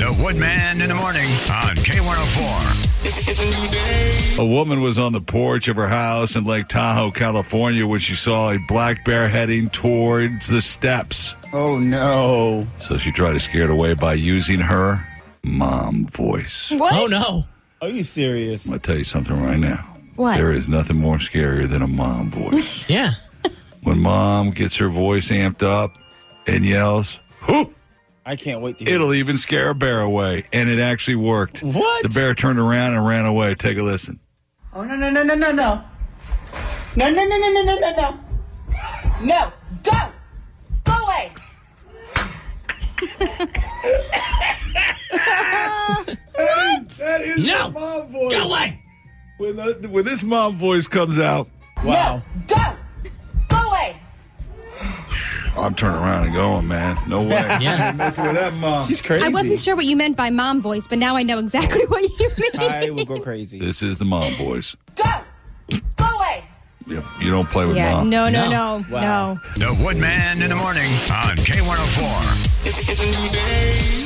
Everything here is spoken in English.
The Woodman in the morning on K104. It's a new day. A woman was on the porch of her house in Lake Tahoe, California, when she saw a black bear heading towards the steps. Oh, no. So she tried to scare it away by using her mom voice. What? Oh, no. Are you serious? I'm going to tell you something right now. What? There is nothing more scarier than a mom voice. Yeah. When mom gets her voice amped up and yells, "Hoo!" I can't wait to hear It'll even scare a bear away. And it actually worked. What? The bear turned around and ran away. Take a listen. Oh, no, no, no, no, no, no. No, no, no, no, no, no, no, no. No, go. Go away. That is No. the mom voice. Go away. When this mom voice comes out, Wow. No, go. Go away. I'm turning around and going, man. No way. Yeah. Messing with that mom. She's crazy. I wasn't sure what you meant by mom voice, but now I know exactly what you mean. I will go crazy. This is the mom voice. Go. Go away. Yep. You don't play with Yeah, mom. no. Wow. The Woodman in the morning on K104. It's a new day.